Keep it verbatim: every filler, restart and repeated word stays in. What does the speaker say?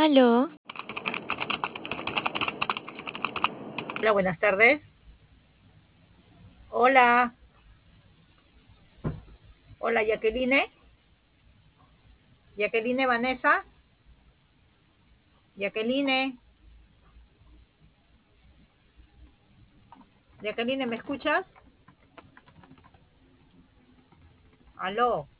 Aló, Hola, buenas tardes. Hola, hola Jacqueline. Jacqueline Vanessa. Jacqueline. Jacqueline, ¿me escuchas? Aló.